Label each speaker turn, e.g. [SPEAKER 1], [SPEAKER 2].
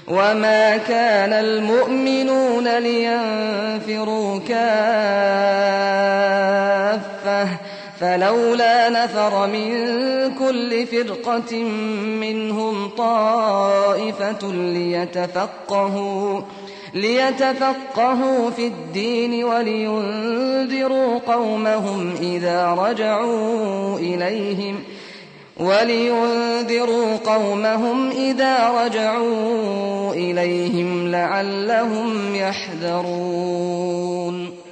[SPEAKER 1] وما كان المؤمنون لينفروا كافة فلولا نفر من كل فرقة منهم طائفة ليتفقهوا في الدين ولينذروا قومهم إذا رجعوا إليهم لعلهم يحذرون